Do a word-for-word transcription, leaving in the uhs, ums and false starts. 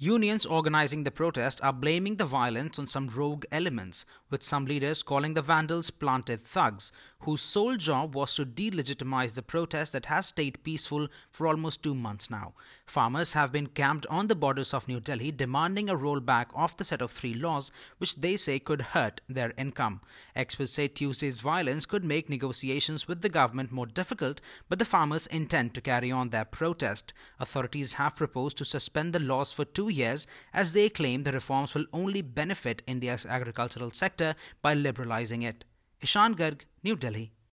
Unions organizing the protest are blaming the violence on some rogue elements, with some leaders calling the vandals planted thugs, whose sole job was to delegitimize the protest that has stayed peaceful for almost two months now. Farmers have been camped on the borders of New Delhi demanding a rollback of the set of three laws which they say could hurt their income. Experts say Tuesday's violence could make negotiations with the government more difficult, but the farmers intend to carry on their protest. Authorities have proposed to suspend the laws for two years as they claim the reforms will only benefit India's agricultural sector by liberalizing it. Ishan Garg, New Delhi.